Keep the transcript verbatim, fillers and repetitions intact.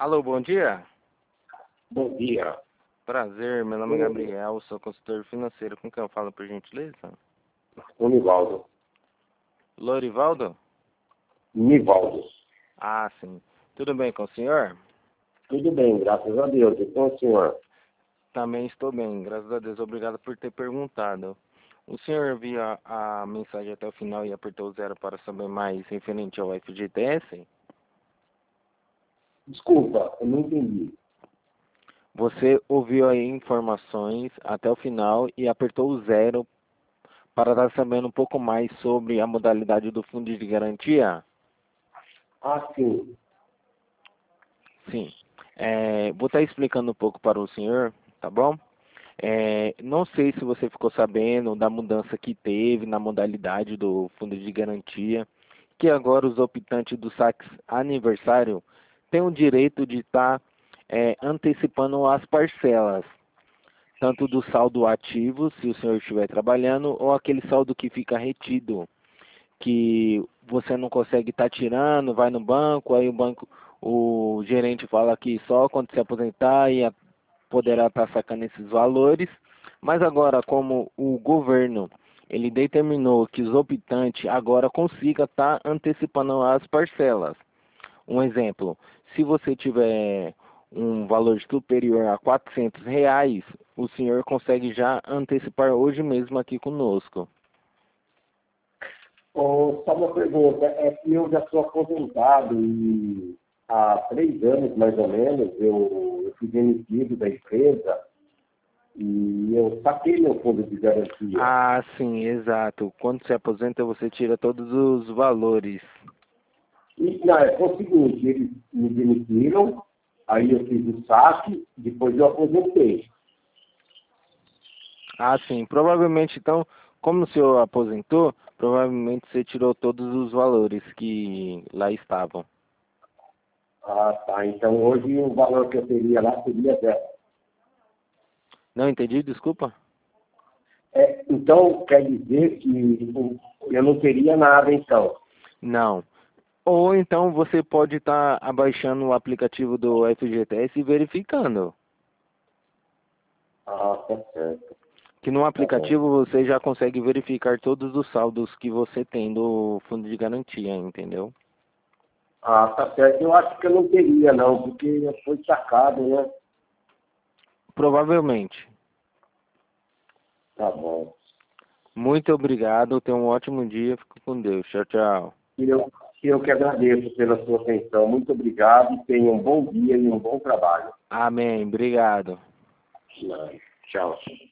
Alô, bom dia. Bom dia. Prazer, meu nome é Gabriel, sou consultor financeiro. Com quem eu falo, por gentileza? O Nivaldo. Lorivaldo? Nivaldo. Ah, sim. Tudo bem com o senhor? Tudo bem, graças a Deus. E com o senhor? Também estou bem, graças a Deus. Obrigado por ter perguntado. O senhor viu a, a mensagem até o final e apertou o zero para saber mais referente ao F G T S? Desculpa, eu não entendi. Você ouviu aí informações até o final e apertou o zero para estar sabendo um pouco mais sobre a modalidade do fundo de garantia? Ah, sim. Sim. É, vou estar explicando um pouco para o senhor, tá bom? É, não sei se você ficou sabendo da mudança que teve na modalidade do fundo de garantia, que agora os optantes do saque aniversário têm o direito de estar é, antecipando as parcelas, tanto do saldo ativo, se o senhor estiver trabalhando, ou aquele saldo que fica retido, que você não consegue estar tirando, vai no banco, aí o banco, o gerente fala que só quando se aposentar e a- poderá estar sacando esses valores. Mas agora, como o governo ele determinou que os optantes agora consiga estar antecipando as parcelas. Um exemplo, se você tiver um valor superior a quatrocentos reais, o senhor consegue já antecipar hoje mesmo aqui conosco. Oh, só uma pergunta. É que eu já sou aposentado e há três anos, mais ou menos, eu, eu fui demitido da empresa e eu saquei meu fundo de garantia. Ah, sim, exato. Quando se aposenta, você tira todos os valores. E, não, é o seguinte, eles me demitiram, aí eu fiz o saque, depois eu aposentei. Ah, sim. Provavelmente, então, como o senhor aposentou, provavelmente você tirou todos os valores que lá estavam. Ah, tá. Então hoje o valor que eu teria lá seria zero. Não entendi, desculpa? É, então, quer dizer que eu não teria nada, então. Não. Ou então você pode estar abaixando o aplicativo do F G T S e verificando. Ah, tá certo. Que no Tá bom. aplicativo você já consegue verificar todos os saldos que você tem do fundo de garantia, entendeu? Ah, tá certo. Eu acho que eu não teria, não, porque foi sacado, né? Provavelmente. Tá bom. Muito obrigado, tenha um ótimo dia, fico com Deus. Tchau, tchau. E eu, eu que agradeço pela sua atenção. Muito obrigado. Tenha um bom dia e um bom trabalho. Amém, obrigado. Tchau.